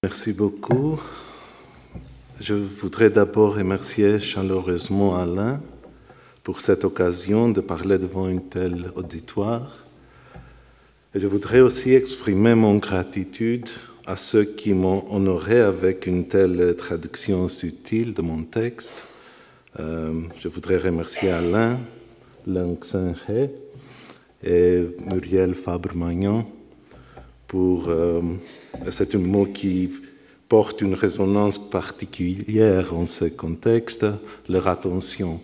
Merci beaucoup. Je voudrais d'abord remercier chaleureusement Alain pour cette occasion de parler devant une telle auditoire. Et je voudrais aussi exprimer mon gratitude à ceux qui m'ont honoré avec une telle traduction subtile de mon texte. Je voudrais remercier Alain, Lang Sang-He et Muriel Fabre-Magnon pour... c'est un mot qui porte une résonance particulière en ce contexte, leur attention.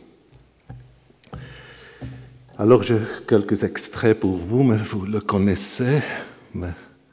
Alors, j'ai quelques extraits pour vous, mais vous le connaissez. Mais...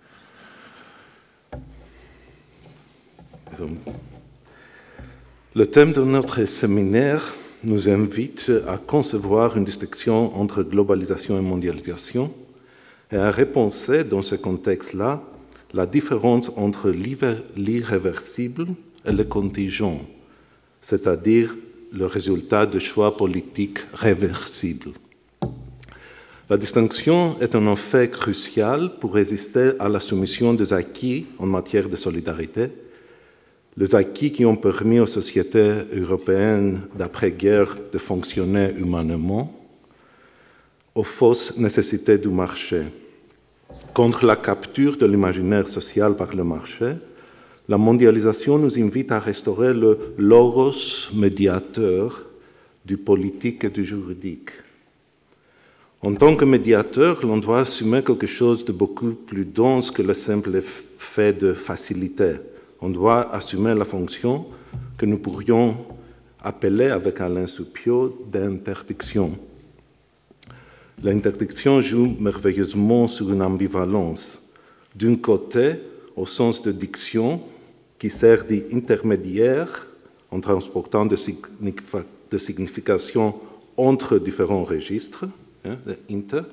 Le thème de notre séminaire nous invite à concevoir une distinction entre globalisation et mondialisation et à repenser dans ce contexte-là la différence entre l'irréversible et le contingent, c'est-à-dire le résultat de choix politiques réversibles. La distinction est un effet crucial pour résister à la soumission des acquis en matière de solidarité, les acquis qui ont permis aux sociétés européennes d'après-guerre de fonctionner humainement, aux fausses nécessités du marché. Contre la capture de l'imaginaire social par le marché, la mondialisation nous invite à restaurer le logos médiateur du politique et du juridique. En tant que médiateur, l'on doit assumer quelque chose de beaucoup plus dense que le simple fait de faciliter. On doit assumer la fonction que nous pourrions appeler avec Alain Soupiot d'interdiction. L'interdiction joue merveilleusement sur une ambivalence. D'un côté, au sens de diction, qui sert d'intermédiaire en transportant des significations entre différents registres, de inter,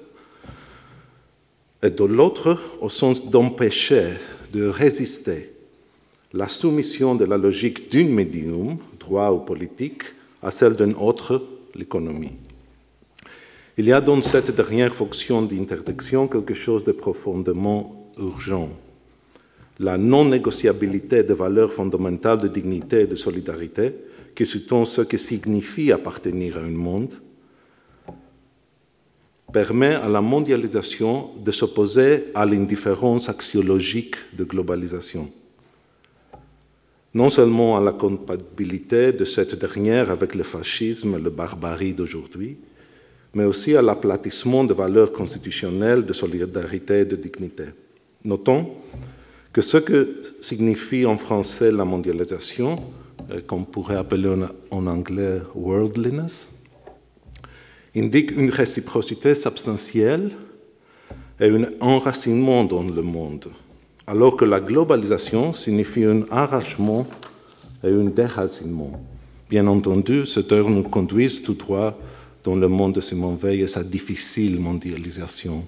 et de l'autre, au sens d'empêcher, de résister, la soumission de la logique d'un médium, droit ou politique, à celle d'un autre, l'économie. Il y a dans cette dernière fonction d'interdiction quelque chose de profondément urgent. La non-négociabilité des valeurs fondamentales de dignité et de solidarité, qui sous-tend ce que signifie appartenir à un monde, permet à la mondialisation de s'opposer à l'indifférence axiologique de globalisation. Non seulement à la compatibilité de cette dernière avec le fascisme et la barbarie d'aujourd'hui, mais aussi à l'aplatissement des valeurs constitutionnelles de solidarité et de dignité. Notons que ce que signifie en français la mondialisation, qu'on pourrait appeler en anglais « worldliness », indique une réciprocité substantielle et un enracinement dans le monde, alors que la globalisation signifie un arrachement et un déracinement. Bien entendu, cette heure nous conduit tout droit dans le monde de Simone Veil et sa difficile mondialisation.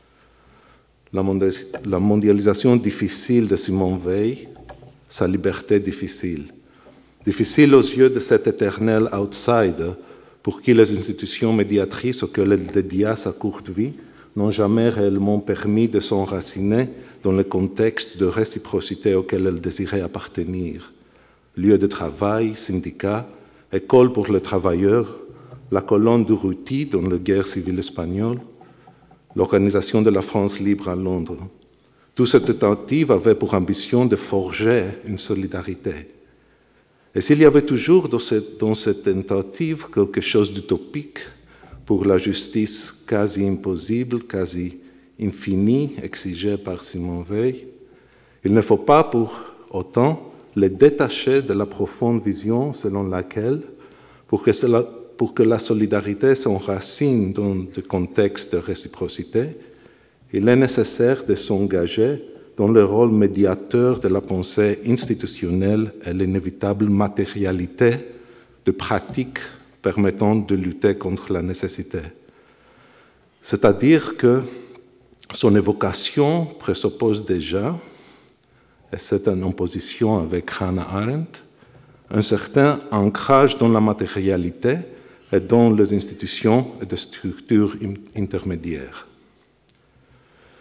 La mondialisation difficile de Simone Veil, sa liberté difficile. Difficile aux yeux de cet éternel outsider pour qui les institutions médiatrices auxquelles elle dédia sa courte vie n'ont jamais réellement permis de s'enraciner dans le contexte de réciprocité auquel elle désirait appartenir. Lieu de travail, syndicat, école pour les travailleurs, la colonne d'Urruti dans la guerre civile espagnole, l'organisation de la France libre à Londres. Toute cette tentative avait pour ambition de forger une solidarité. Et s'il y avait toujours dans cette tentative quelque chose d'utopique pour la justice quasi impossible, quasi infinie, exigée par Simone Veil, il ne faut pas pour autant les détacher de la profonde vision selon laquelle, pour que la solidarité s'enracine dans des contextes de réciprocité, il est nécessaire de s'engager dans le rôle médiateur de la pensée institutionnelle et l'inévitable matérialité de pratiques permettant de lutter contre la nécessité. C'est-à-dire que son évocation présuppose déjà, et c'est en opposition avec Hannah Arendt, un certain ancrage dans la matérialité et dans les institutions et les structures intermédiaires.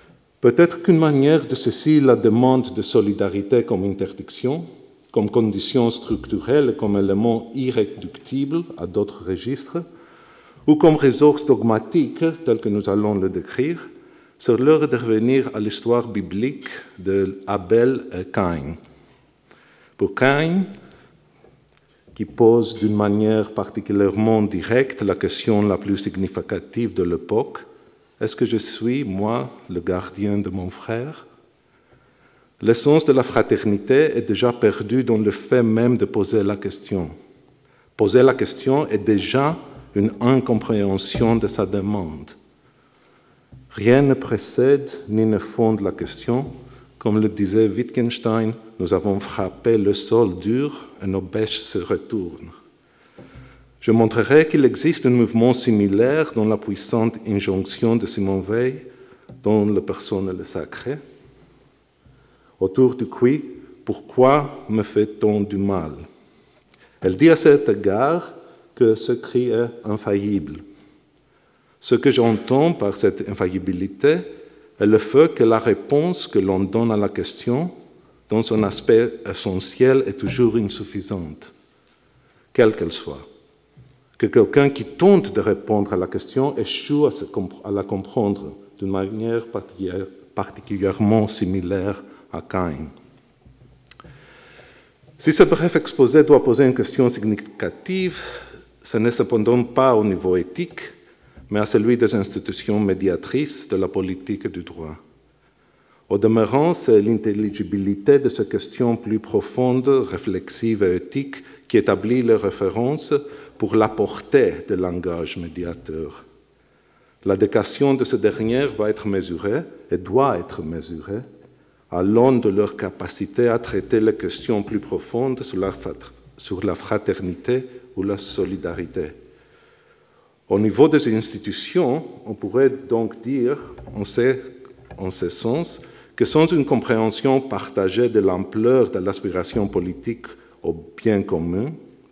Peut-être qu'une manière de saisir la demande de solidarité comme interdiction, comme condition structurelle, comme élément irréductible à d'autres registres, ou comme ressource dogmatique, tel que nous allons le décrire, c'est l'heure de revenir à l'histoire biblique de Abel et Caïn. Pour Caïn, qui pose d'une manière particulièrement directe la question la plus significative de l'époque, est-ce que je suis, moi, le gardien de mon frère? L'essence de la fraternité est déjà perdue dans le fait même de poser la question. Poser la question est déjà une incompréhension de sa demande. Rien ne précède ni ne fonde la question. Comme le disait Wittgenstein, nous avons frappé le sol dur et nos bêches se retournent. Je montrerai qu'il existe un mouvement similaire dans la puissante injonction de Simone Weil, dans Le personne et le sacré, autour du qui « Pourquoi me fait-on du mal ?» Elle dit à cet égard que ce cri est infaillible. Ce que j'entends par cette infaillibilité est le fait que la réponse que l'on donne à la question, dans son aspect essentiel, est toujours insuffisante, quelle qu'elle soit. Que quelqu'un qui tente de répondre à la question échoue à la comprendre d'une manière particulièrement similaire à Caïn. Si ce bref exposé doit poser une question significative, ce n'est cependant pas au niveau éthique, mais à celui des institutions médiatrices de la politique et du droit. Au demeurant, c'est l'intelligibilité de ces questions plus profondes, réflexives et éthiques qui établit les références pour la portée du langage médiateur. L'adéquation de ces dernières va être mesurée et doit être mesurée à l'aune de leur capacité à traiter les questions plus profondes sur la fraternité ou la solidarité. Au niveau des institutions, on pourrait donc dire, en ce sens, que sans une compréhension partagée de l'ampleur de l'aspiration politique au bien commun,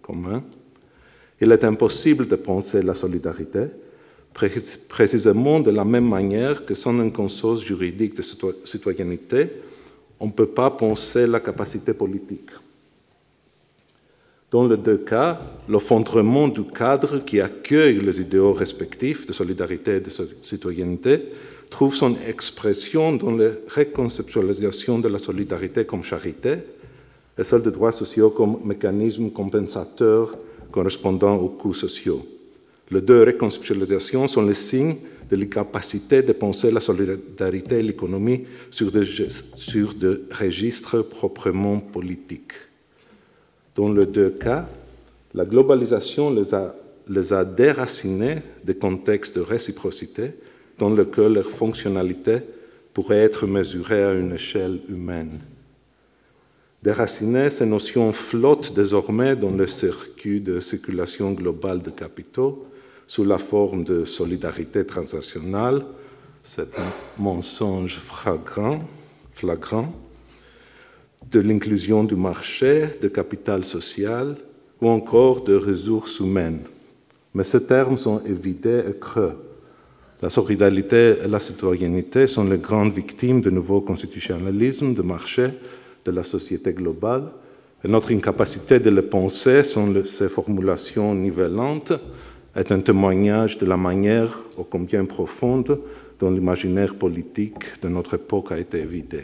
il est impossible de penser la solidarité, précisément de la même manière que sans une conscience juridique de citoyenneté, on ne peut pas penser la capacité politique. Dans les deux cas, l'effondrement du cadre qui accueille les idéaux respectifs de solidarité et de citoyenneté trouve son expression dans la reconceptualisation de la solidarité comme charité et celle des droits sociaux comme mécanisme compensateur correspondant aux coûts sociaux. Les deux reconceptualisations sont les signes de l'incapacité de penser la solidarité et l'économie sur des registres proprement politiques. Dans les deux cas, la globalisation les a déracinés des contextes de réciprocité dans lesquels leur fonctionnalité pourrait être mesurée à une échelle humaine. Déracinés, ces notions flottent désormais dans le circuit de circulation globale de capitaux sous la forme de solidarité transnationale, c'est un mensonge flagrant, de l'inclusion du marché, de capital social ou encore de ressources humaines. Mais ces termes sont évidés et creux. La solidarité et la citoyenneté sont les grandes victimes du nouveau constitutionnalisme de marché de la société globale, et notre incapacité de les penser sans ces formulations nivellantes est un témoignage de la manière ô combien profonde dont l'imaginaire politique de notre époque a été évité.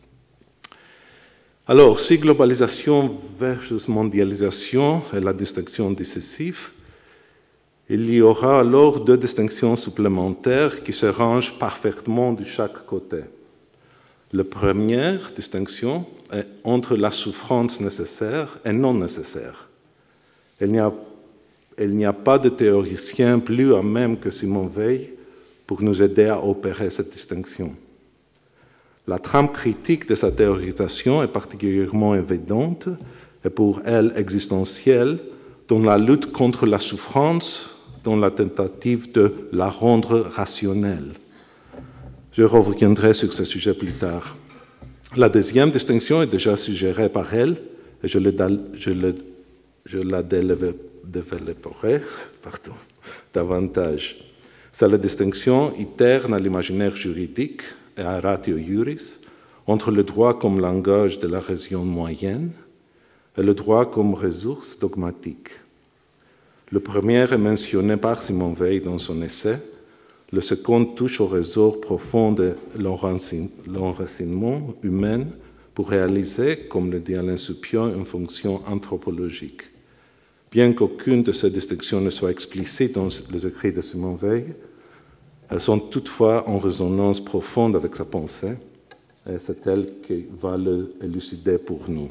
Alors, si globalisation versus mondialisation est la distinction décisive, il y aura alors deux distinctions supplémentaires qui se rangent parfaitement de chaque côté. La première distinction est entre la souffrance nécessaire et non nécessaire. Il n'y a pas de théoricien plus à même que Simone Weil pour nous aider à opérer cette distinction. La trame critique de sa théorisation est particulièrement évidente et pour elle existentielle dans la lutte contre la souffrance, dans la tentative de la rendre rationnelle. Je reviendrai sur ce sujet plus tard. La deuxième distinction est déjà suggérée par elle et je la développerai davantage. C'est la distinction interne à l'imaginaire juridique et à ratio iuris entre le droit comme langage de la région moyenne et le droit comme ressource dogmatique. Le premier est mentionné par Simone Weil dans son essai, le second touche au ressort profond de l'enracinement humain pour réaliser, comme le dit Alain Soupion, une fonction anthropologique. Bien qu'aucune de ces distinctions ne soit explicite dans les écrits de Simone Weil, elles sont toutefois en résonance profonde avec sa pensée, et c'est elle qui va le élucider pour nous.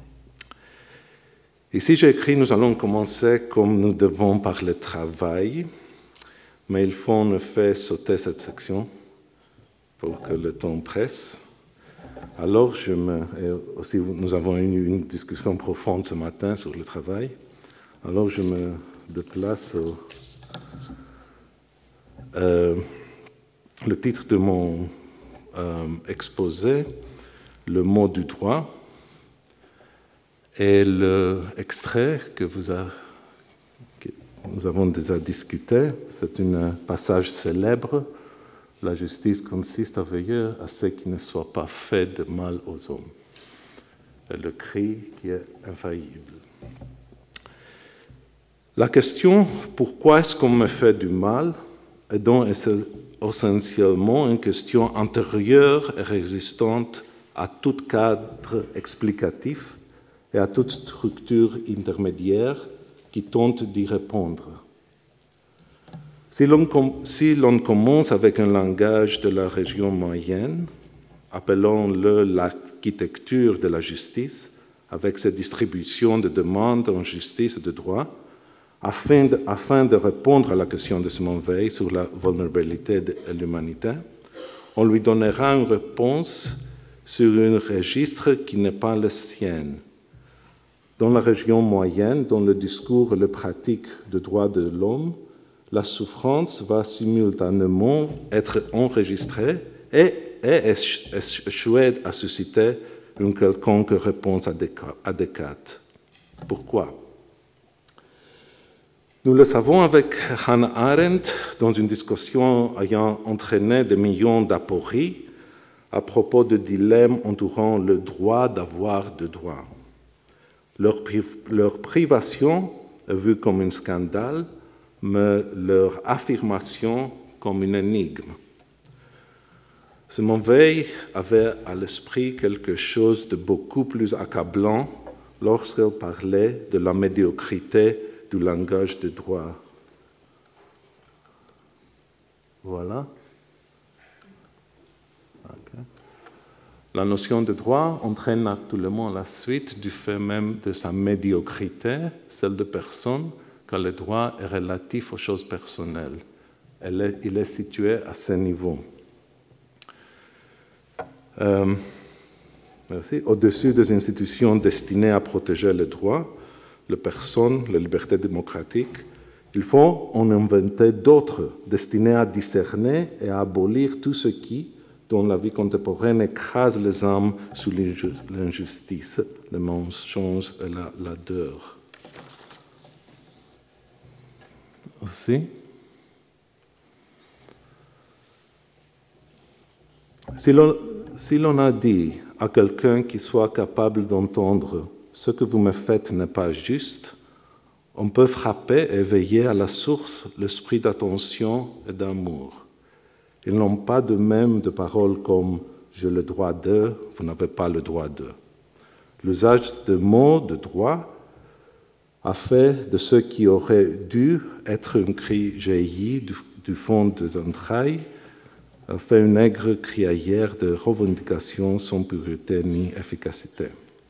Ici, j'ai écrit « Nous allons commencer comme nous devons par le travail », mais il faut en effet sauter cette section pour que le temps presse. Alors, aussi, nous avons eu une discussion profonde ce matin sur le travail. Alors, je me déplace au... le titre de mon exposé, le mot du droit, et l'extrait que nous avons déjà discuté, c'est un passage célèbre. La justice consiste à veiller à ce qu'il ne soit pas fait de mal aux hommes. Et le cri qui est infaillible. La question « Pourquoi est-ce qu'on me fait du mal ?» est donc essentiellement une question antérieure et résistante à tout cadre explicatif et à toute structure intermédiaire qui tente d'y répondre. Si l'on commence avec un langage de la région moyenne, appelons-le l'architecture de la justice, avec ses distributions de demandes en justice et de droit, afin de répondre à la question de Simone Weil sur la vulnérabilité de l'humanité, on lui donnera une réponse sur un registre qui n'est pas le sien. Dans la région moyenne, dans le discours et la pratique des droits de l'homme, la souffrance va simultanément être enregistrée et échouer à susciter une quelconque réponse adéquate. Pourquoi ? Nous le savons avec Hannah Arendt dans une discussion ayant entraîné des millions d'apories à propos de dilemmes entourant le droit d'avoir de droit. Leur privation est vue comme un scandale, mais leur affirmation comme une énigme. Simone Weil avait à l'esprit quelque chose de beaucoup plus accablant lorsqu'elle parlait de la médiocrité du langage de droit. Voilà. Okay. La notion de droit entraîne naturellement la suite du fait même de sa médiocrité, celle de personne, car le droit est relatif aux choses personnelles. Il est situé à ce niveau. Merci. Au-dessus des institutions destinées à protéger le droit, les personnes, la liberté démocratique, il faut en inventer d'autres destinés à discerner et à abolir tout ce qui, dans la vie contemporaine, écrase les âmes sous l'injustice, le mensonge et la laideur. Aussi, si l'on a dit à quelqu'un qui soit capable d'entendre « ce que vous me faites n'est pas juste », on peut frapper et éveiller à la source l'esprit d'attention et d'amour. Ils n'ont pas de même de paroles comme « j'ai le droit de »,« vous n'avez pas le droit de ». L'usage de mots de droit a fait de ce qui aurait dû être un cri jailli du fond des entrailles, a fait une aigre criaillère de revendications sans pureté ni efficacité.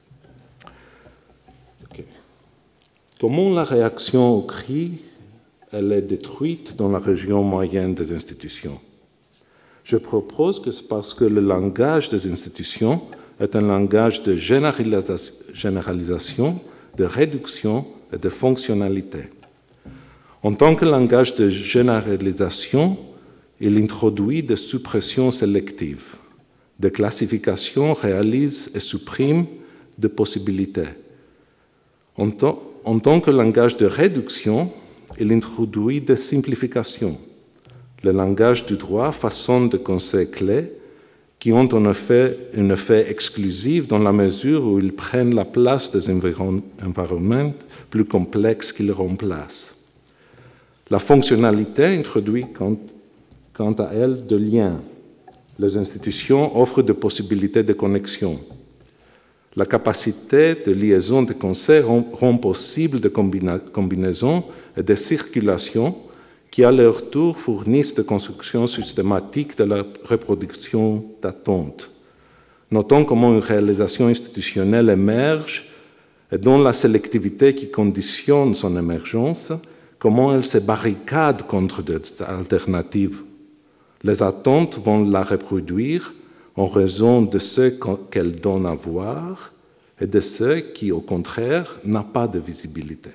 Okay. Comment la réaction au cri elle est détruite dans la région moyenne des institutions? Je propose que c'est parce que le langage des institutions est un langage de généralisation, de réduction et de fonctionnalité. En tant que langage de généralisation, il introduit des suppressions sélectives, des classifications réalise et supprime des possibilités. En tant que langage de réduction, il introduit des simplifications. Le langage du droit façonne des concepts clés qui ont en effet un effet exclusif dans la mesure où ils prennent la place des environnements plus complexes qu'ils remplacent. La fonctionnalité introduit quant à elle de liens. Les institutions offrent des possibilités de connexion. La capacité de liaison de concepts rend possible des combinaisons et des circulations qui, à leur tour, fournissent des constructions systématiques de la reproduction d'attentes. Notons comment une réalisation institutionnelle émerge et dont la sélectivité qui conditionne son émergence, comment elle se barricade contre des alternatives. Les attentes vont la reproduire en raison de ce qu'elle donne à voir et de ce qui, au contraire, n'a pas de visibilité.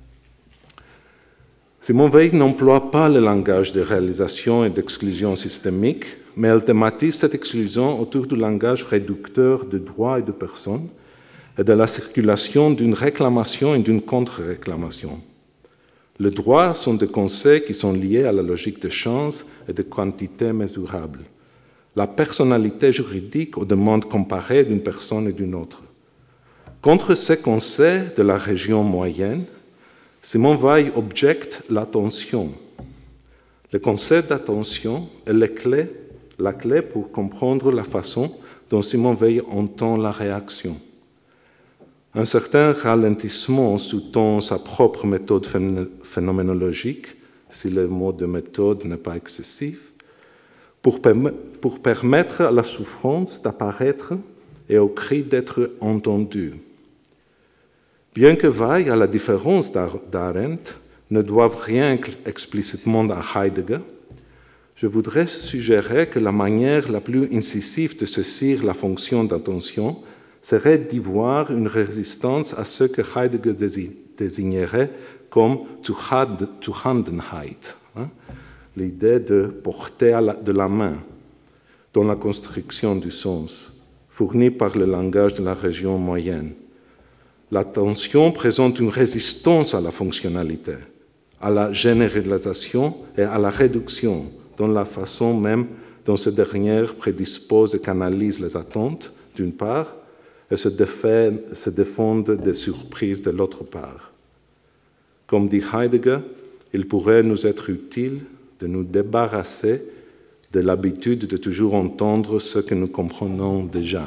Simone Weil n'emploie pas le langage de réalisation et d'exclusion systémique, mais elle thématise cette exclusion autour du langage réducteur de droits et de personnes et de la circulation d'une réclamation et d'une contre-réclamation. Les droits sont des concepts qui sont liés à la logique de chance et de quantité mesurable. La personnalité juridique aux demandes comparées d'une personne et d'une autre. Contre ces concepts de la région moyenne, Simone Weil objecte l'attention. Le concept d'attention est la clé pour comprendre la façon dont Simone Weil entend la réaction. Un certain ralentissement sous-tend sa propre méthode phénoménologique, si le mot de méthode n'est pas excessif, pour permettre à la souffrance d'apparaître et au cri d'être entendu. Bien que Weil, à la différence d'Arendt, ne doive rien explicitement à Heidegger, je voudrais suggérer que la manière la plus incisive de saisir la fonction d'attention serait d'y voir une résistance à ce que Heidegger désignerait comme Zuhandenheit, l'idée de porter de la main dans la construction du sens, fournie par le langage de la région moyenne. L'attention présente une résistance à la fonctionnalité, à la généralisation et à la réduction, dans la façon même dont ces dernières prédisposent et canalisent les attentes, d'une part, et se défendent des surprises de l'autre part. Comme dit Heidegger, il pourrait nous être utile de nous débarrasser de l'habitude de toujours entendre ce que nous comprenons déjà.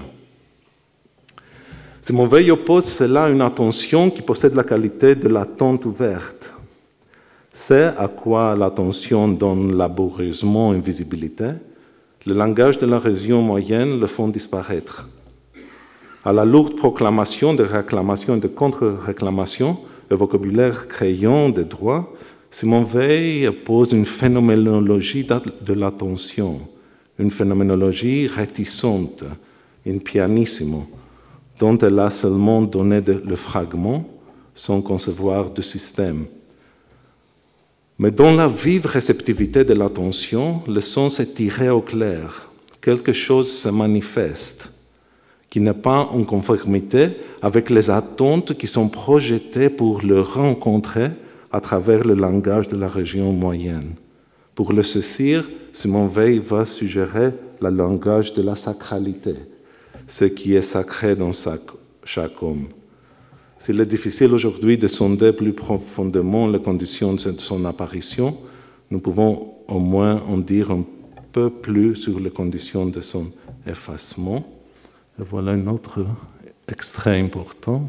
Simone Weil oppose cela à une attention qui possède la qualité de l'attente ouverte. C'est à quoi l'attention donne laborieusement une visibilité, le langage de la région moyenne le font disparaître. À la lourde proclamation de réclamation et de contre-réclamation, le vocabulaire créant des droits, Simone Weil oppose une phénoménologie de l'attention, une phénoménologie réticente, in pianissimo, dont elle a seulement donné le fragment sans concevoir de système. Mais dans la vive réceptivité de l'attention, le sens est tiré au clair. Quelque chose se manifeste, qui n'est pas en conformité avec les attentes qui sont projetées pour le rencontrer à travers le langage de la région moyenne. Pour le saisir, Simone Weil va suggérer le langage de la sacralité, ce qui est sacré dans chaque homme. S'il est difficile aujourd'hui de sonder plus profondément les conditions de son apparition, nous pouvons au moins en dire un peu plus sur les conditions de son effacement. Et voilà un autre extrait important.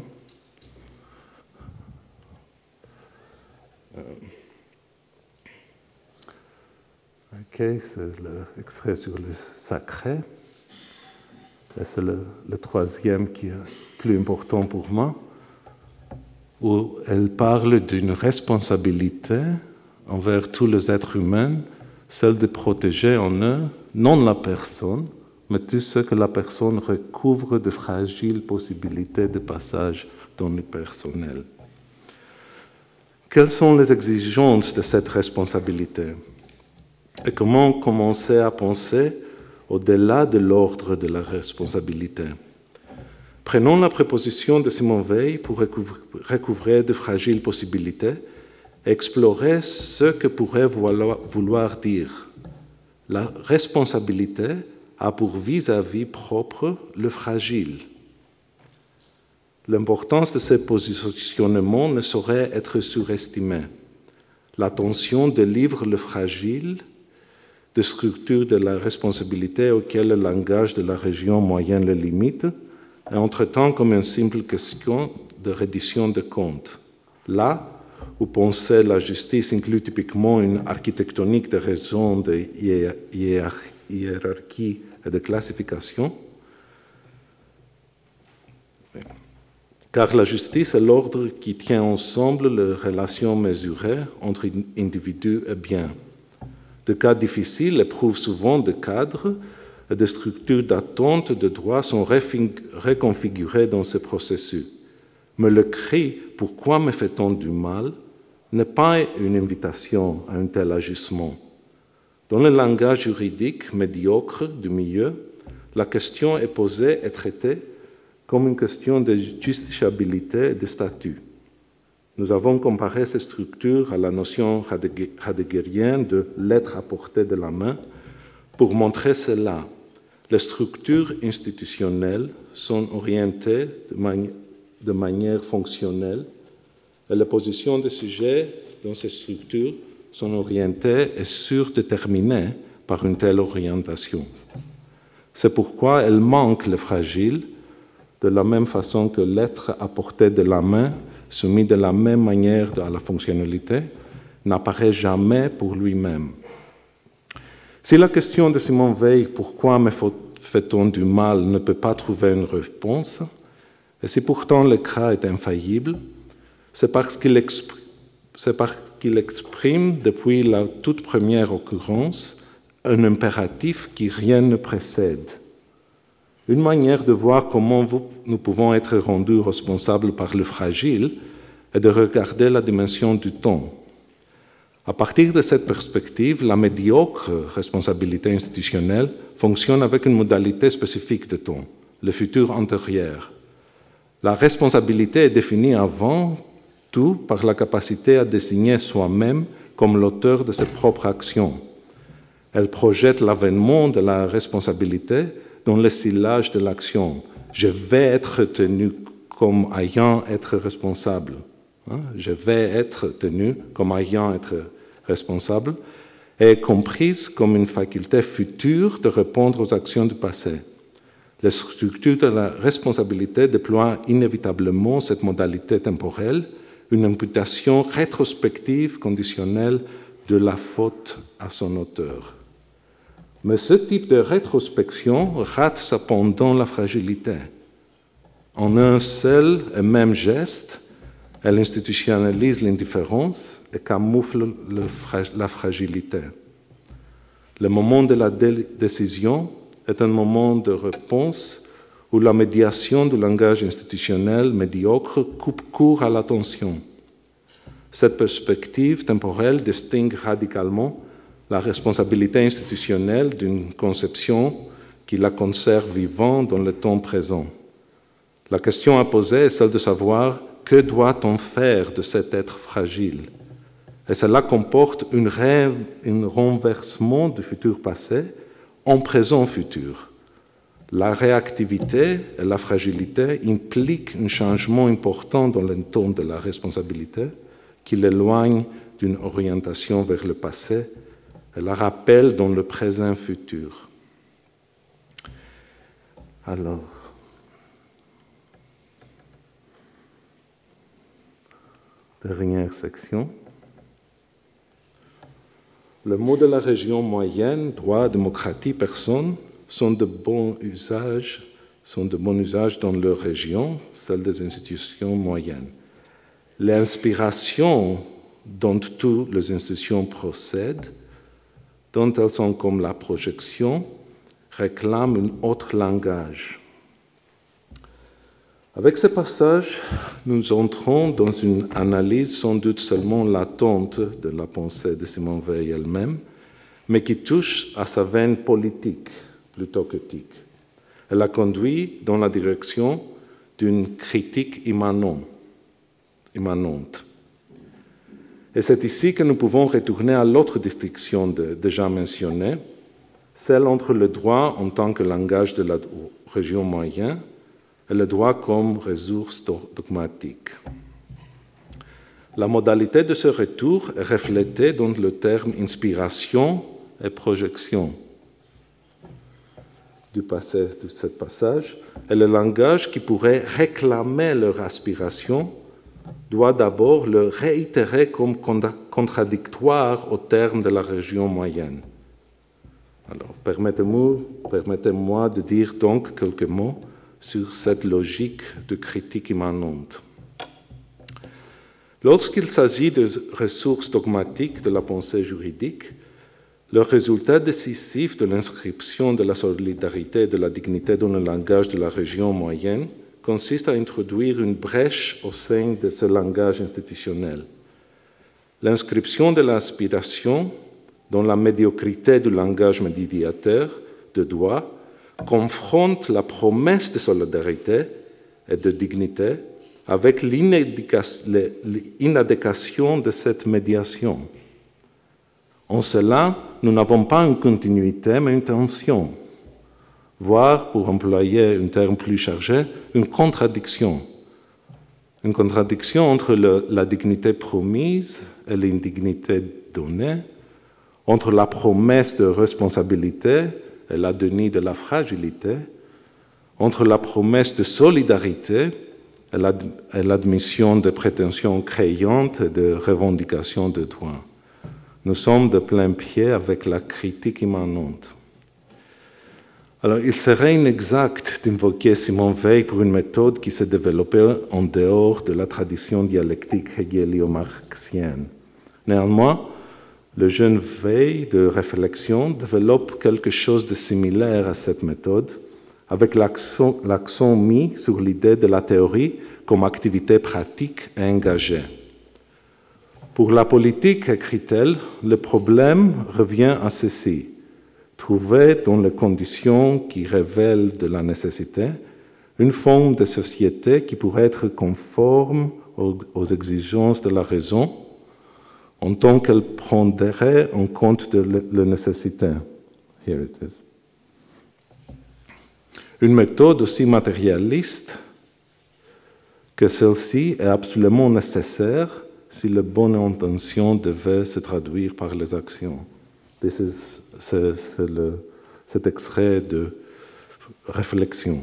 Ok, c'est l'extrait sur le sacré. Et c'est le troisième qui est plus important pour moi, où elle parle d'une responsabilité envers tous les êtres humains, celle de protéger en eux, non la personne, mais tout ce que la personne recouvre de fragiles possibilités de passage dans le personnel. Quelles sont les exigences de cette responsabilité? Et comment commencer à penser au-delà de l'ordre de la responsabilité? Prenons la préposition de Simone Weil pour recouvrer de fragiles possibilités et explorer ce que pourrait vouloir dire. La responsabilité a pour vis-à-vis propre le fragile. L'importance de ces positionnements ne saurait être surestimée. L'attention de livre le fragile, de structure de la responsabilité auquel le langage de la région moyenne le limite, est entre-temps comme une simple question de reddition de comptes. Là où penser la justice inclut typiquement une architectonique de raisons de hiérarchie et de classification, car la justice est l'ordre qui tient ensemble les relations mesurées entre individus et biens. De cas difficiles éprouvent souvent des cadres et des structures d'attente de droit sont reconfigurées dans ce processus. Mais le cri « Pourquoi me fait-on du mal ?» n'est pas une invitation à un tel agissement. Dans le langage juridique médiocre du milieu, la question est posée et traitée comme une question de justiciabilité et de statut. Nous avons comparé ces structures à la notion heideggerienne de l'être à portée de la main pour montrer cela. Les structures institutionnelles sont orientées de manière fonctionnelle et les positions des sujets dans ces structures sont orientées et surdéterminées par une telle orientation. C'est pourquoi elles manquent le fragile, de la même façon que l'être à portée de la main, soumis de la même manière à la fonctionnalité, n'apparaît jamais pour lui-même. Si la question de Simone Weil, pourquoi me fait-on du mal, ne peut pas trouver une réponse, et si pourtant le cas est infaillible, c'est parce qu'il exprime depuis la toute première occurrence un impératif qui rien ne précède. Une manière de voir comment nous pouvons être rendus responsables par le fragile est de regarder la dimension du temps. À partir de cette perspective, la médiocre responsabilité institutionnelle fonctionne avec une modalité spécifique de temps, le futur antérieur. La responsabilité est définie avant tout par la capacité à désigner soi-même comme l'auteur de ses propres actions. Elle projette l'avènement de la responsabilité dans le sillage de l'action. Je vais être tenu comme ayant être responsable. Je vais être tenu comme ayant être responsable est comprise comme une faculté future de répondre aux actions du passé. Les structures de la responsabilité déploient inévitablement cette modalité temporelle, une imputation rétrospective conditionnelle de la faute à son auteur. Mais ce type de rétrospection rate cependant la fragilité. En un seul et même geste, elle institutionnalise l'indifférence et camoufle la fragilité. Le moment de la décision est un moment de réponse où la médiation du langage institutionnel médiocre coupe court à l'attention. Cette perspective temporelle distingue radicalement la responsabilité institutionnelle d'une conception qui la conserve vivante dans le temps présent. La question à poser est celle de savoir que doit-on faire de cet être fragile. Et cela comporte un renversement du futur passé en présent futur. La réactivité et la fragilité impliquent un changement important dans le temps de la responsabilité qui l'éloigne d'une orientation vers le passé et la rappelle dans le présent futur. Alors, dernière section. Le mot de la région moyenne, droit, démocratie, personne, sont de bons usages dans leur région, celle des institutions moyennes. L'inspiration dont toutes les institutions procèdent, dont elles sont comme la projection, réclament un autre langage. Avec ce passage, nous entrons dans une analyse sans doute seulement latente de la pensée de Simone Weil elle-même, mais qui touche à sa veine politique plutôt qu'éthique. Elle la conduit dans la direction d'une critique immanente. Et c'est ici que nous pouvons retourner à l'autre distinction déjà mentionnée, celle entre le droit en tant que langage de la région moyenne et le droit comme ressource dogmatique. La modalité de ce retour est reflétée dans le terme inspiration et projection de ce passage, et le langage qui pourrait réclamer leur aspiration doit d'abord le réitérer comme contradictoire au terme de la région moyenne. Alors, permettez-moi de dire donc quelques mots sur cette logique de critique immanente. Lorsqu'il s'agit de ressources dogmatiques de la pensée juridique, le résultat décisif de l'inscription de la solidarité et de la dignité dans le langage de la région moyenne consiste à introduire une brèche au sein de ce langage institutionnel. L'inscription de l'aspiration dans la médiocrité du langage médiateur de droit confronte la promesse de solidarité et de dignité avec l'inadéquation de cette médiation. En cela, nous n'avons pas une continuité, mais une tension, voire, pour employer un terme plus chargé, une contradiction. Une contradiction entre la dignité promise et l'indignité donnée, entre la promesse de responsabilité et la déni de la fragilité, entre la promesse de solidarité et l'admission de prétentions créantes et de revendications de droits. Nous sommes de plein pied avec la critique immanente. Alors, il serait inexact d'invoquer Simone Weil pour une méthode qui s'est développée en dehors de la tradition dialectique hegélio-marxienne. Néanmoins, le jeune Weil de réflexion développe quelque chose de similaire à cette méthode, avec l'accent mis sur l'idée de la théorie comme activité pratique et engagée. Pour la politique, écrit-elle, le problème revient à ceci: trouver dans les conditions qui révèlent de la nécessité une forme de société qui pourrait être conforme aux exigences de la raison en tant qu'elle prendrait en compte de la nécessité. Here it is. Une méthode aussi matérialiste que celle-ci est absolument nécessaire si les bonnes intentions devaient se traduire par les actions. C'est cet extrait de réflexion.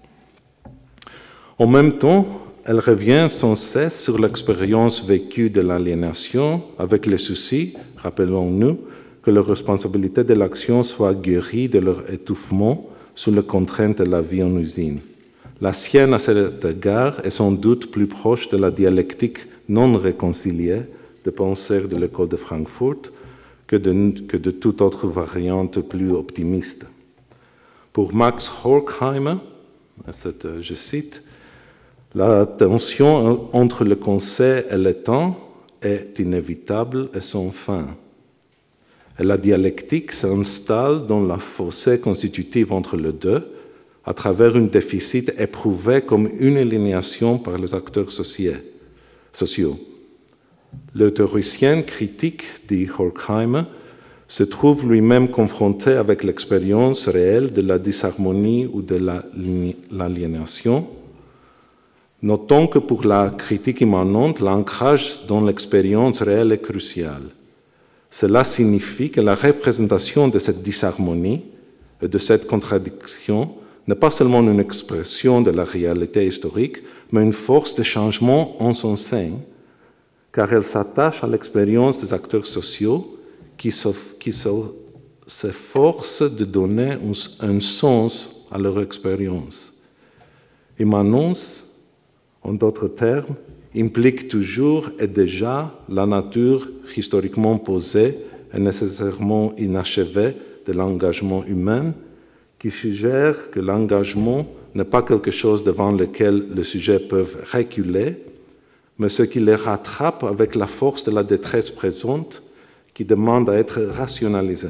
En même temps, elle revient sans cesse sur l'expérience vécue de l'aliénation avec le souci, rappelons-nous, que la responsabilité de l'action soit guérie de leur étouffement sous les contraintes de la vie en usine. La sienne, à cet égard, est sans doute plus proche de la dialectique non réconciliée des penseurs de l'école de Francfort que de toute autre variante plus optimiste. Pour Max Horkheimer, je cite, « La tension entre le conseil et le temps est inévitable et sans fin. Et la dialectique s'installe dans la fossé constitutive entre les deux, à travers un déficit éprouvé comme une aliénation par les acteurs sociaux. Le théoricien critique, dit Horkheimer, se trouve lui-même confronté avec l'expérience réelle de la disharmonie ou de l'aliénation. Notons que pour la critique immanente, l'ancrage dans l'expérience réelle est crucial. Cela signifie que la représentation de cette disharmonie et de cette contradiction n'est pas seulement une expression de la réalité historique, mais une force de changement en son sein, car elle s'attache à l'expérience des acteurs sociaux qui s'efforcent de donner un sens à leur expérience. Immanence, en d'autres termes, implique toujours et déjà la nature historiquement posée et nécessairement inachevée de l'engagement humain, qui suggère que l'engagement n'est pas quelque chose devant lequel les sujets peuvent reculer, mais ce qui les rattrape avec la force de la détresse présente qui demande à être rationalisée.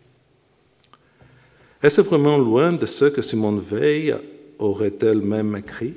Est-ce vraiment loin de ce que Simone Weil aurait-elle même écrit?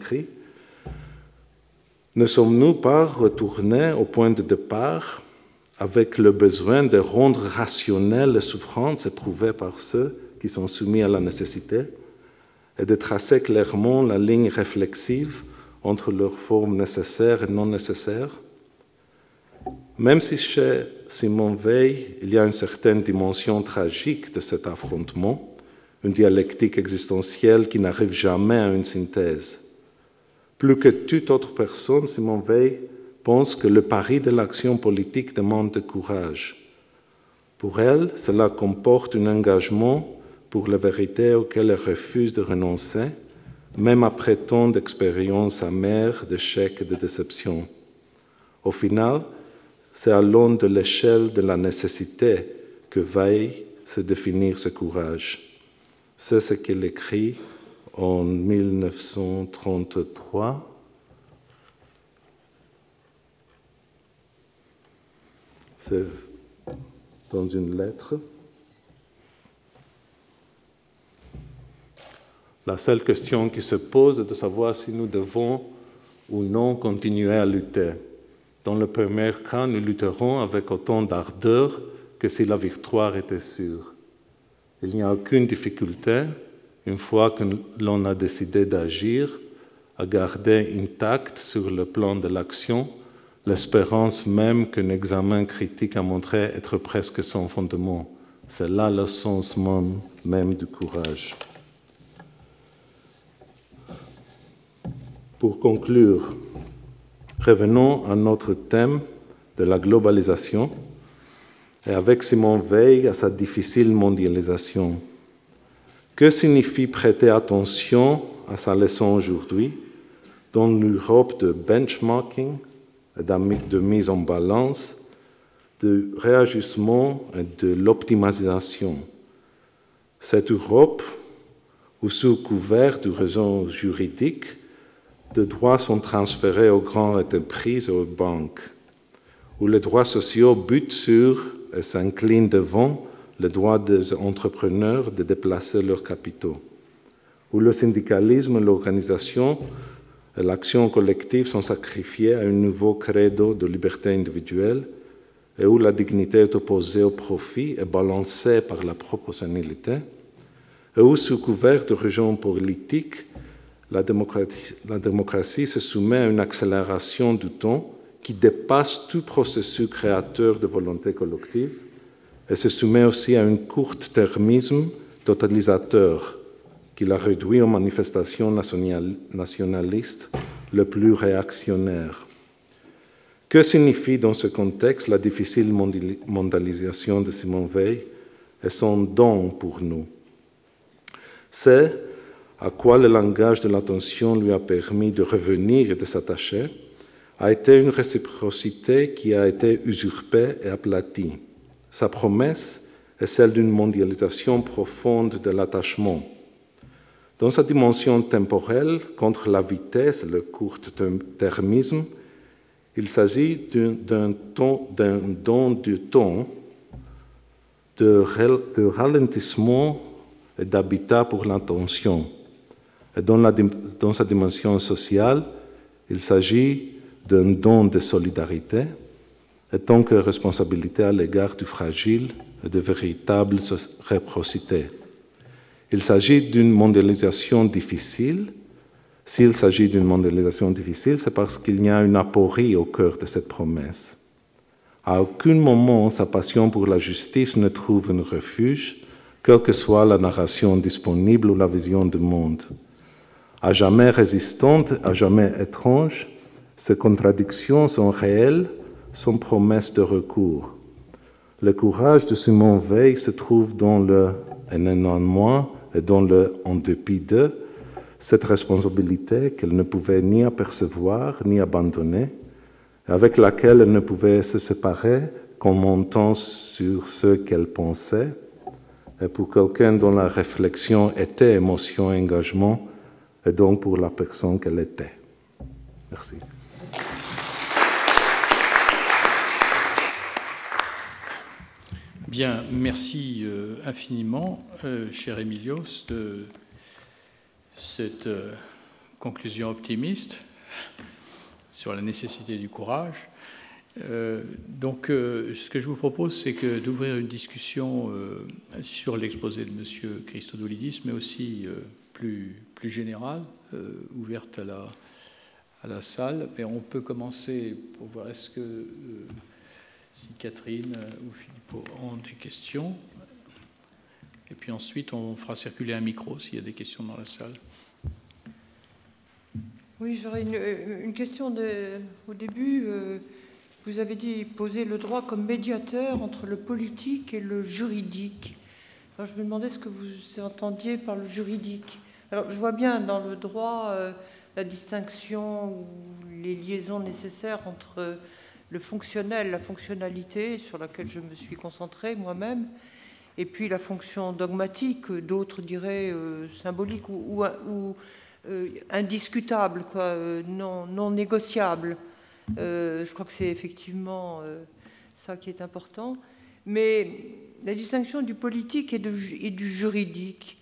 Ne sommes-nous pas retournés au point de départ avec le besoin de rendre rationnelles les souffrances éprouvées par ceux qui sont soumis à la nécessité et de tracer clairement la ligne réflexive entre leurs formes nécessaires et non nécessaires. Même si chez Simone Weil, il y a une certaine dimension tragique de cet affrontement, une dialectique existentielle qui n'arrive jamais à une synthèse. Plus que toute autre personne, Simone Weil pense que le pari de l'action politique demande de courage. Pour elle, cela comporte un engagement pour la vérité auquel elle refuse de renoncer, même après tant d'expériences amères, d'échecs et de déceptions. Au final, c'est à l'aune de l'échelle de la nécessité que veille se définir ce courage. C'est ce qu'il écrit en 1933. C'est dans une lettre. La seule question qui se pose est de savoir si nous devons ou non continuer à lutter. Dans le premier cas, nous lutterons avec autant d'ardeur que si la victoire était sûre. Il n'y a aucune difficulté, une fois que l'on a décidé d'agir, à garder intacte sur le plan de l'action l'espérance même qu'un examen critique a montré être presque sans fondement. C'est là le sens même du courage. Pour conclure, revenons à notre thème de la globalisation et avec Simone Weil à sa difficile mondialisation. Que signifie prêter attention à sa leçon aujourd'hui dans l'Europe de benchmarking, de mise en balance, de réajustement et de l'optimisation? Cette Europe où, sous couvert de raisons juridiques, de droits sont transférés aux grandes entreprises et aux banques, où les droits sociaux butent sur et s'inclinent devant le droit des entrepreneurs de déplacer leurs capitaux, où le syndicalisme, l'organisation et l'action collective sont sacrifiés à un nouveau credo de liberté individuelle et où la dignité est opposée au profit et balancée par la proportionnalité, et où, sous couvert de régions politiques, la démocratie se soumet à une accélération du temps qui dépasse tout processus créateur de volonté collective et se soumet aussi à un court-termisme totalisateur qui l'a réduit aux manifestations nationalistes le plus réactionnaires. Que signifie dans ce contexte la difficile mondialisation de Simone Weil et son don pour nous? C'est à quoi le langage de l'attention lui a permis de revenir et de s'attacher, a été une réciprocité qui a été usurpée et aplatie. Sa promesse est celle d'une mondialisation profonde de l'attachement. Dans sa dimension temporelle, contre la vitesse et le court-termisme, il s'agit d'un don du temps, de ralentissement et d'habitat pour l'attention. Et dans sa dimension sociale, il s'agit d'un don de solidarité et tant que responsabilité à l'égard du fragile et de véritable réciprocité. Il s'agit d'une mondialisation difficile. S'il s'agit d'une mondialisation difficile, c'est parce qu'il y a une aporie au cœur de cette promesse. À aucun moment, sa passion pour la justice ne trouve un refuge, quelle que soit la narration disponible ou la vision du monde. À jamais résistantes, à jamais étranges, ces contradictions sont réelles, sont promesses de recours. Le courage de Simone Weil se trouve dans le « et néanmoins » et dans le « en dépit de », cette responsabilité qu'elle ne pouvait ni apercevoir ni abandonner, avec laquelle elle ne pouvait se séparer qu'en montant sur ce qu'elle pensait, et pour quelqu'un dont la réflexion était émotion et engagement, et donc pour la personne qu'elle était. Merci. Bien, merci infiniment, cher Emilios, de cette conclusion optimiste sur la nécessité du courage. Donc, ce que je vous propose, c'est d'ouvrir une discussion sur l'exposé de M. Christodoulidis, mais aussi plus générale, ouverte à la salle. Mais on peut commencer pour voir est-ce que si Catherine ou Philippe ont des questions. Et puis ensuite, on fera circuler un micro s'il y a des questions dans la salle. Oui, j'aurais une question au début. Vous avez dit poser le droit comme médiateur entre le politique et le juridique. Alors, je me demandais ce que vous entendiez par le juridique. Alors, je vois bien dans le droit la distinction ou les liaisons nécessaires entre le fonctionnel, la fonctionnalité, sur laquelle je me suis concentrée moi-même, et puis la fonction dogmatique, d'autres diraient symbolique ou indiscutable, quoi, non négociable. Je crois que c'est effectivement ça qui est important. Mais la distinction du politique et du juridique,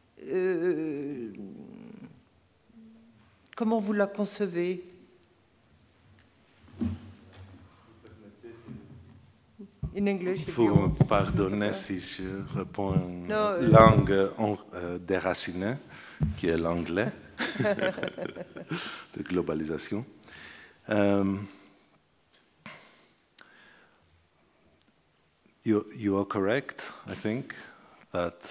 comment vous la concevez? In English, if you want. Vous pardonnez si je réponds en langue déracinée, qui est l'anglais, de globalisation. You are correct, I think, that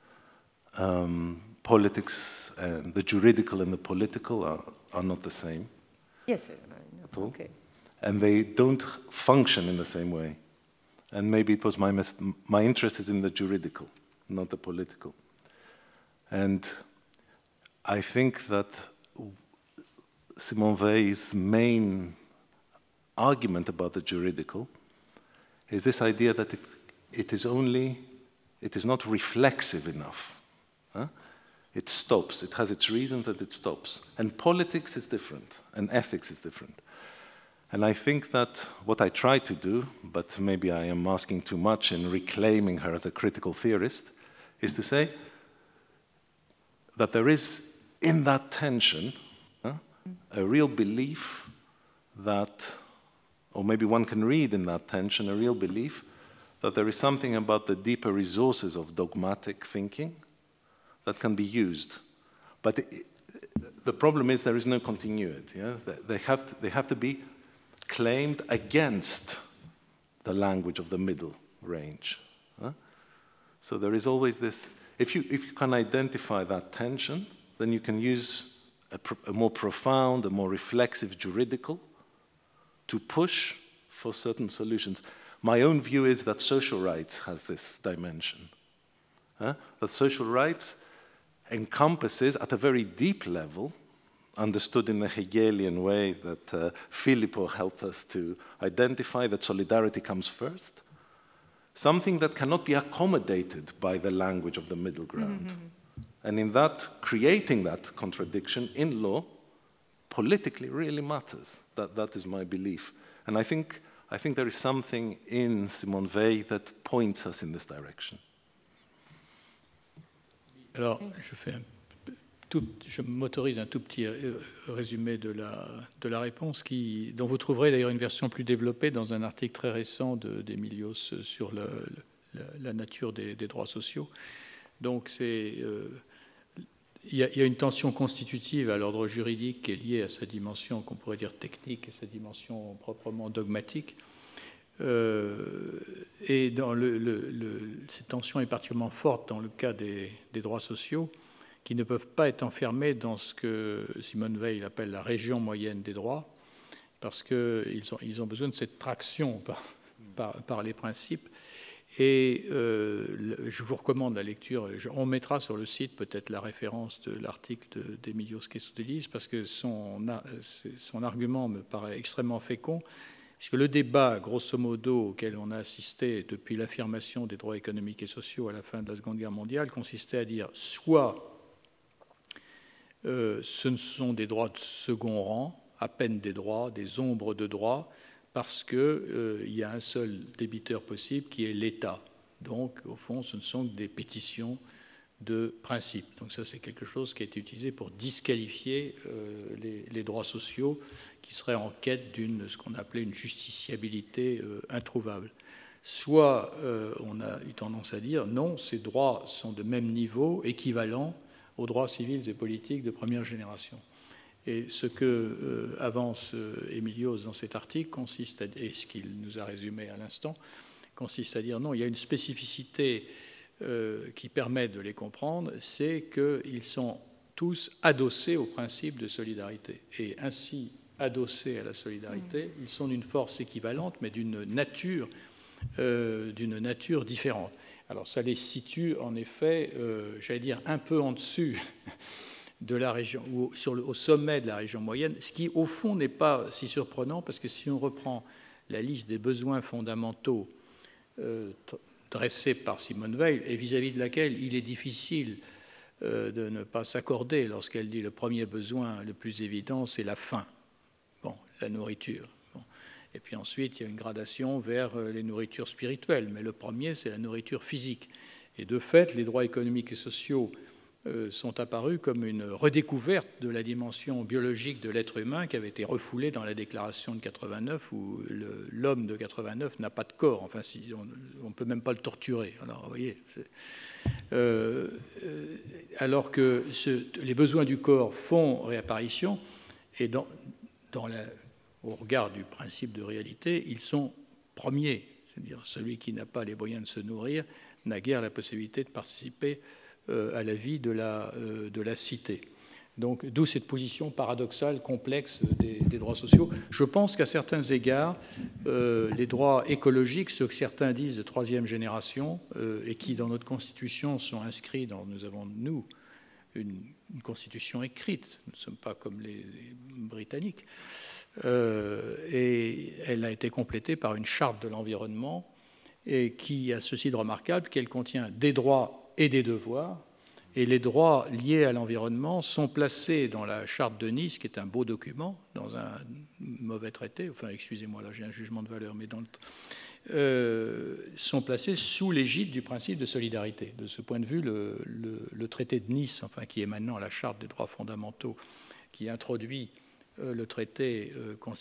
politics and the juridical and the political are not the same. Yes, sir. At all. Okay. And they don't function in the same way. And maybe it was my interest is in the juridical, not the political. And I think that Simone Weil's main argument about the juridical is this idea that it is not reflexive enough. Huh? It stops. It has its reasons and it stops. And politics is different, and ethics is different. And I think that what I try to do, but maybe I am asking too much in reclaiming her as a critical theorist, is to say that there is in that tension a real belief that, or maybe one can read in that tension a real belief that there is something about the deeper resources of dogmatic thinking that can be used. But the problem is there is no continuity. Yeah? They have to be claimed against the language of the middle range. Huh? So there is always this, if you can identify that tension, then you can use a more profound, a more reflexive juridical to push for certain solutions. My own view is that social rights has this dimension. That social rights encompasses, at a very deep level, understood in the Hegelian way that Filippo helped us to identify, that solidarity comes first, something that cannot be accommodated by the language of the middle ground. Mm-hmm. And in that, creating that contradiction in law, politically really matters. That is my belief. And I think there is something in Simone Weil that points us in this direction. Alors, je m'autorise un tout petit résumé de la réponse dont vous trouverez d'ailleurs une version plus développée dans un article très récent d'Emilios sur la nature des droits sociaux. Donc, il y a une tension constitutive à l'ordre juridique qui est liée à sa dimension qu'on pourrait dire technique et sa dimension proprement dogmatique. Et cette tension est particulièrement forte dans le cas des droits sociaux, qui ne peuvent pas être enfermés dans ce que Simone Weil appelle la région moyenne des droits, parce qu'ils ont besoin de cette traction par les principes. Et je vous recommande la lecture. On mettra sur le site peut-être la référence de l'article d'Emilios Christodoulidis, parce que son argument me paraît extrêmement fécond, puisque le débat, grosso modo, auquel on a assisté depuis l'affirmation des droits économiques et sociaux à la fin de la Seconde Guerre mondiale, consistait à dire soit ce ne sont des droits de second rang, à peine des droits, des ombres de droits, parce qu'il y a un seul débiteur possible qui est l'État. Donc, au fond, ce ne sont que des pétitions de principe. Donc ça, c'est quelque chose qui a été utilisé pour disqualifier les droits sociaux qui seraient en quête d'une, ce qu'on appelait une justiciabilité introuvable. Soit on a eu tendance à dire non, ces droits sont de même niveau, équivalents aux droits civils et politiques de première génération. Et ce que avance Emilios dans cet article consiste et ce qu'il nous a résumé à l'instant, consiste à dire non, il y a une spécificité qui permet de les comprendre, c'est qu'ils sont tous adossés au principe de solidarité. Et ainsi, adossés à la solidarité, ils sont d'une force équivalente, mais d'une nature différente. Alors ça les situe en effet, j'allais dire, un peu en dessus de la région, ou au sommet de la région moyenne, ce qui au fond n'est pas si surprenant, parce que si on reprend la liste des besoins fondamentaux dressée par Simone Weil, et vis-à-vis de laquelle il est difficile de ne pas s'accorder lorsqu'elle dit le premier besoin le plus évident, c'est la faim, bon, la nourriture. Bon. Et puis ensuite, il y a une gradation vers les nourritures spirituelles, mais le premier, c'est la nourriture physique. Et de fait, les droits économiques et sociaux sont apparus comme une redécouverte de la dimension biologique de l'être humain qui avait été refoulée dans la déclaration de 89 où l'homme de 89 n'a pas de corps. Enfin, si, on ne peut même pas le torturer. Alors, vous voyez, alors que les besoins du corps font réapparition et au regard du principe de réalité, ils sont premiers. C'est-à-dire celui qui n'a pas les moyens de se nourrir n'a guère la possibilité de participer à la vie de la cité. Donc, d'où cette position paradoxale, complexe des droits sociaux. Je pense qu'à certains égards, les droits écologiques, ceux que certains disent de troisième génération, et qui, dans notre Constitution, sont inscrits nous avons, une constitution écrite, nous ne sommes pas comme les Britanniques, et elle a été complétée par une charte de l'environnement, et qui a ceci de remarquable qu'elle contient des droits et des devoirs, et les droits liés à l'environnement sont placés dans la charte de Nice, qui est un beau document, dans un mauvais traité, enfin, excusez-moi, là j'ai un jugement de valeur, mais sont placés sous l'égide du principe de solidarité. De ce point de vue, le traité de Nice, enfin, qui est maintenant la charte des droits fondamentaux, qui introduit le traité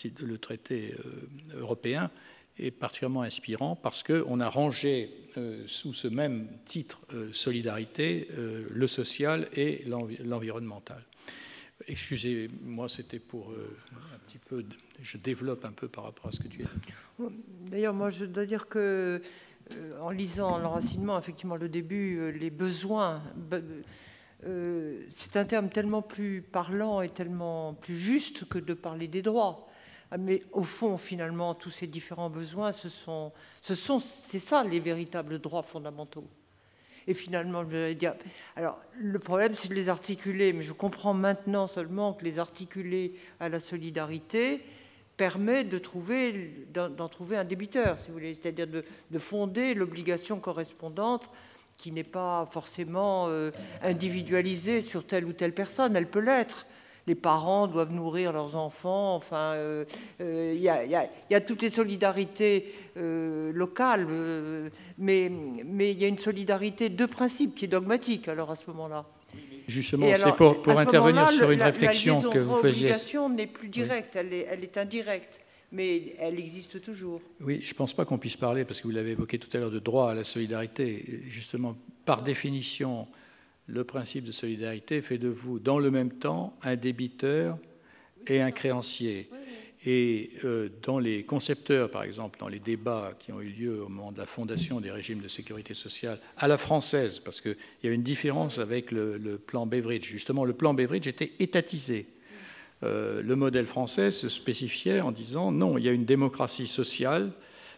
européen, est particulièrement inspirant parce qu'on a rangé sous ce même titre solidarité le social et l'environnemental. Excusez-moi, c'était pour un petit peu, je développe un peu par rapport à ce que tu as dit. D'ailleurs, moi, je dois dire que en lisant l'enracinement, effectivement, le début, les besoins, c'est un terme tellement plus parlant et tellement plus juste que de parler des droits. Mais au fond, finalement, tous ces différents besoins, c'est ça les véritables droits fondamentaux. Et finalement, je vais dire, alors le problème, c'est de les articuler, mais je comprends maintenant seulement que les articuler à la solidarité permet d'en trouver un débiteur, si vous voulez, c'est-à-dire de fonder l'obligation correspondante qui n'est pas forcément individualisée sur telle ou telle personne, elle peut l'être. Les parents doivent nourrir leurs enfants, enfin, y a toutes les solidarités locales, mais il y a une solidarité de principe qui est dogmatique, alors à ce moment-là. Justement, c'est pour intervenir sur une réflexion que vous faisiez. L'obligation n'est plus directe, elle est indirecte, mais elle existe toujours. Oui, je ne pense pas qu'on puisse parler, parce que vous l'avez évoqué tout à l'heure, de droit à la solidarité. Justement, par définition, le principe de solidarité fait de vous, dans le même temps, un débiteur et un créancier. Et dans les concepteurs, par exemple, dans les débats qui ont eu lieu au moment de la fondation des régimes de sécurité sociale, à la française, parce qu'il y a une différence avec le plan Beveridge. Justement, le plan Beveridge était étatisé. Le modèle français se spécifiait en disant non, il y a une démocratie sociale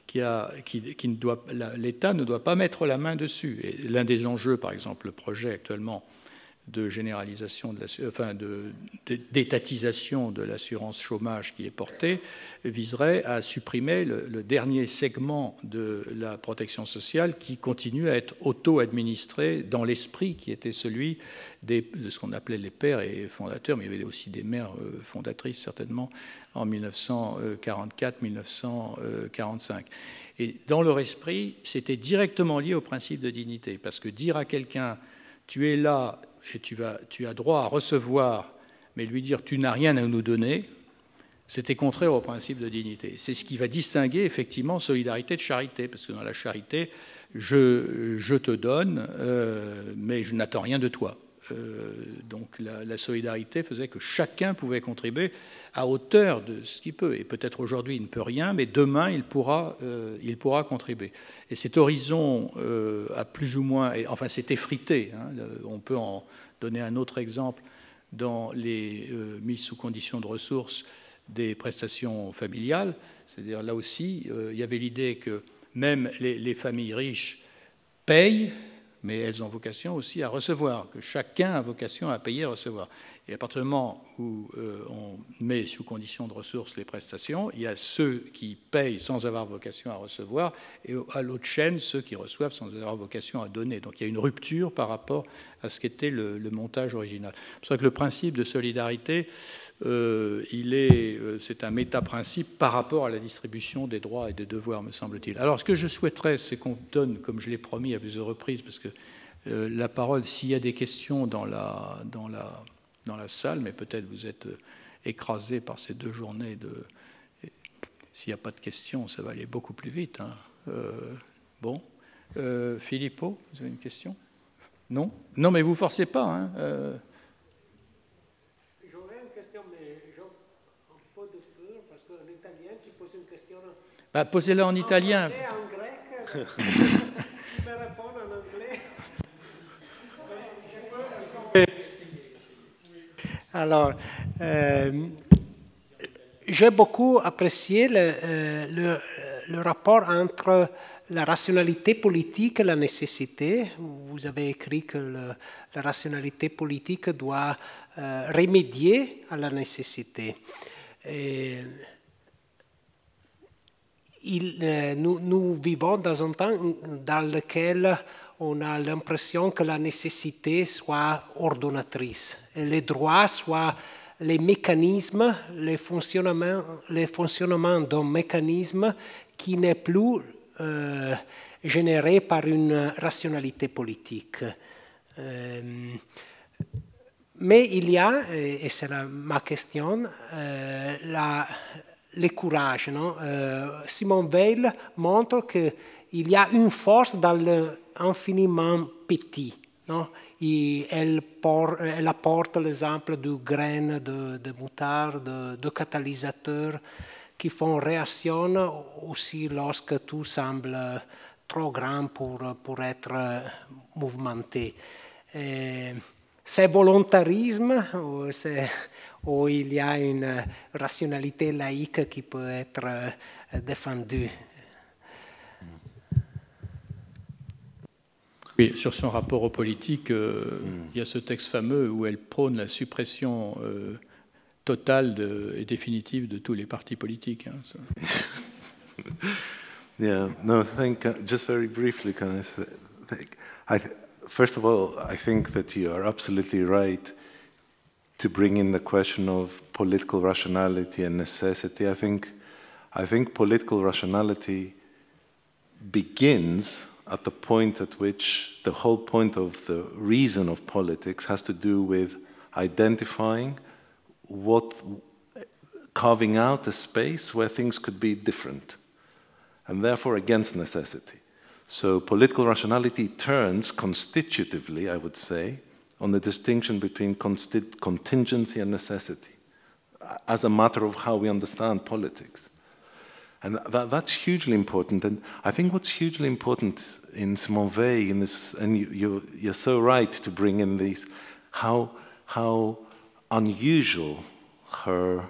l'État ne doit pas mettre la main dessus. Et l'un des enjeux, par exemple, le projet actuellement de généralisation, d'étatisation de l'assurance chômage qui est porté, viserait à supprimer le dernier segment de la protection sociale qui continue à être auto-administré dans l'esprit qui était celui de ce qu'on appelait les pères et fondateurs, mais il y avait aussi des mères fondatrices certainement en 1944-1945. Et dans leur esprit, c'était directement lié au principe de dignité, parce que dire à quelqu'un tu es là et tu as droit à recevoir, mais lui dire tu n'as rien à nous donner, c'était contraire au principe de dignité. C'est ce qui va distinguer effectivement solidarité de charité, parce que dans la charité, je te donne, mais je n'attends rien de toi. Donc la solidarité faisait que chacun pouvait contribuer à hauteur de ce qu'il peut. Et peut-être aujourd'hui il ne peut rien, mais demain il pourra contribuer. Et cet horizon a plus ou moins, enfin c'est effrité. Hein, on peut en donner un autre exemple dans les mises sous conditions de ressources des prestations familiales. C'est-à-dire là aussi, il y avait l'idée que même les familles riches payent, mais elles ont vocation aussi à recevoir, que chacun a vocation à payer et recevoir. Et à partir du moment où on met sous condition de ressources les prestations, il y a ceux qui payent sans avoir vocation à recevoir, et à l'autre chaîne, ceux qui reçoivent sans avoir vocation à donner. Donc il y a une rupture par rapport à ce qu'était le montage original. C'est pour ça que le principe de solidarité, c'est un méta-principe par rapport à la distribution des droits et des devoirs, me semble-t-il. Alors, ce que je souhaiterais, c'est qu'on donne, comme je l'ai promis à plusieurs reprises, parce que la parole, s'il y a des questions dans la salle, mais peut-être vous êtes écrasés par ces 2 journées s'il n'y a pas de questions, ça va aller beaucoup plus vite. Hein. Bon. Filippo, vous avez une question? Non? Non, mais vous ne forcez pas. Hein. Bah, posez-la en italien. En français, en grec, tu me réponds en anglais. Alors, j'ai beaucoup apprécié le rapport entre la rationalité politique et la nécessité. Vous avez écrit que la rationalité politique doit remédier à la nécessité. Nous vivons dans un temps dans lequel on a l'impression que la nécessité soit ordonnatrice et les droits soient les mécanismes, les fonctionnements d'un mécanisme qui n'est plus généré par une rationalité politique. Mais il y a, et c'est ma question, le courage. Non? Simone Weil montre qu'il y a une force dans l'infiniment petit. Non? Elle apporte l'exemple de graines de moutarde, de catalysateurs qui font réaction aussi lorsque tout semble trop grand pour être mouvementé. C'est volontarisme ou il y a une rationalité laïque qui peut être défendue? Oui, sur son rapport aux politiques, il y a ce texte fameux où elle prône la suppression totale et définitive de tous les partis politiques. Hein, Yeah, no, just very briefly, first of all, I think that you are absolutely right to bring in the question of political rationality and necessity. I think political rationality begins at the point at which the whole point of the reason of politics has to do with identifying carving out a space where things could be different, and therefore against necessity. So political rationality turns constitutively, I would say, on the distinction between contingency and necessity as a matter of how we understand politics. And that's hugely important. And I think what's hugely important in Simone Weil, in this, and you're so right to bring in these, how unusual her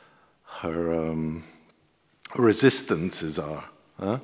resistances are. Huh?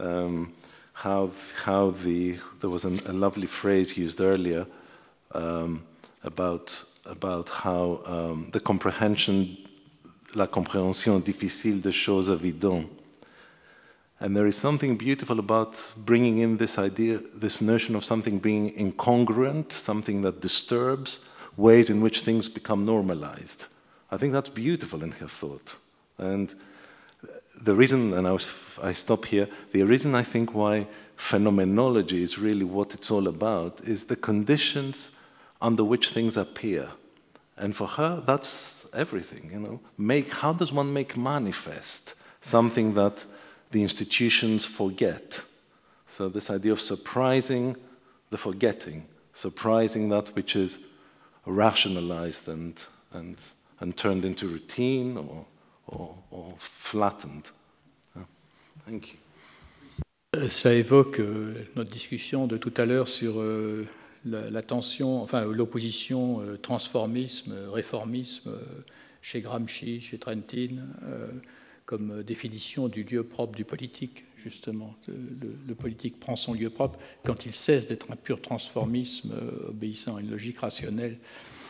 There was a lovely phrase used earlier about how la compréhension difficile de choses évidentes. And there is something beautiful about bringing in this idea, this notion of something being incongruent, something that disturbs, ways in which things become normalized. I think that's beautiful in her thought. And the reason, and I stop here, the reason I think why phenomenology is really what it's all about is the conditions under which things appear. And for her, that's everything, you know. How does one make manifest something that the institutions forget? So this idea of surprising the forgetting, surprising that which is rationalized and turned into routine or flattened. Thank you. Ça évoque notre discussion de tout à l'heure sur la tension, enfin l'opposition transformisme, réformisme chez Gramsci, chez Trentin, comme définition du lieu propre du politique, justement. Le politique prend son lieu propre quand il cesse d'être un pur transformisme obéissant à une logique rationnelle